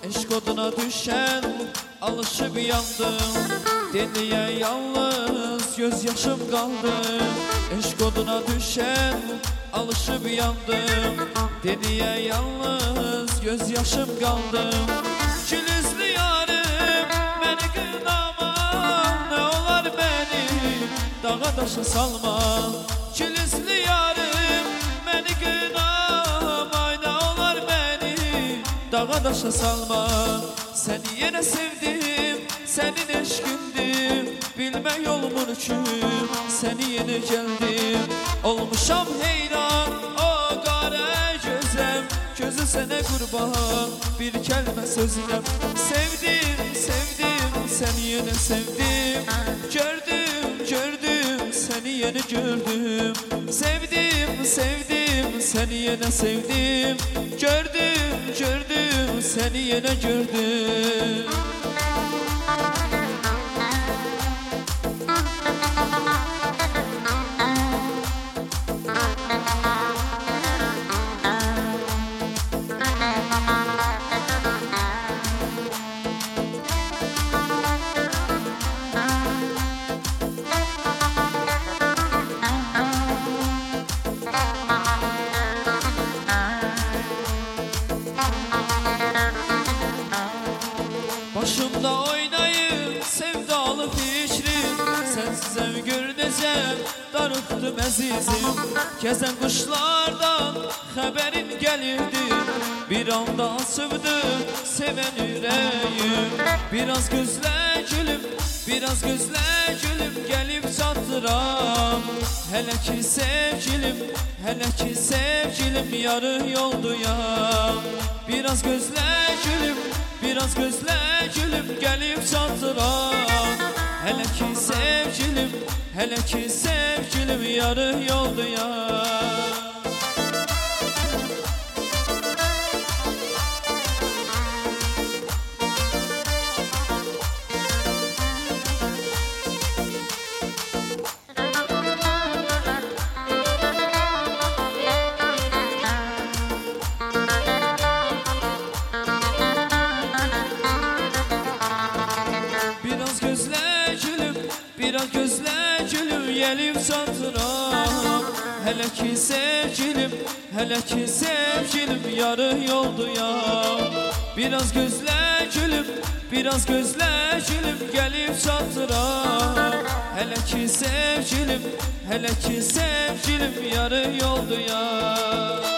Eşk oduna düşen alışıp yandım. Deliye yalnız gözyaşım kaldı. Eşk oduna düşen alışıp yandım. Deliye yalnız gözyaşım kaldı. Gülüzlü yarım beni kınama, ne olar beni dağa taşa salma. Gülüzlü yarım beni kınama, ne olar beni dağa taşa salma. Seni yine sevdim, senin eşkindim, bilme yolumun için seni yeni geldim. Olmuşam heyran o kara gözem, gözü sene kurban bir kelime sözlem. Sevdim, sevdim, seni yeni sevdim. Gördüm, gördüm, seni yeni gördüm. Sevdim, sevdim, seni yeni sevdim. Gördüm, gördüm, seni yeni gördüm. Başımda oynayıp sevdalı fikrim, sensiz ev gördəcəm darıxdım əzizim. Gəzən quşlardan xəbərin gəlirdi, bir anda asıbdı sevən ürəyim. Biraz gözlə gülüm, biraz gözlə gülüm, gəlib çatdıram. Hələ ki sevgilim, hələ ki sevgilim, yarı yolduyam. Biraz gözlə gülüm, biraz gözlə gülüm, gəlib çatdıram. Hələ ki sevgilim, hələ ki sevgilim, yarı yolduyam. Biraz gözlə gülüm, gəlib çatdıram. Hələ ki sevgilim, hələ ki sevgilim, yarı yolduyam. Biraz gözlə gülüm, biraz gözlə gülüm, gəlib çatdıram. Hələ ki sevgilim, hələ ki sevgilim, yarı yolduyam.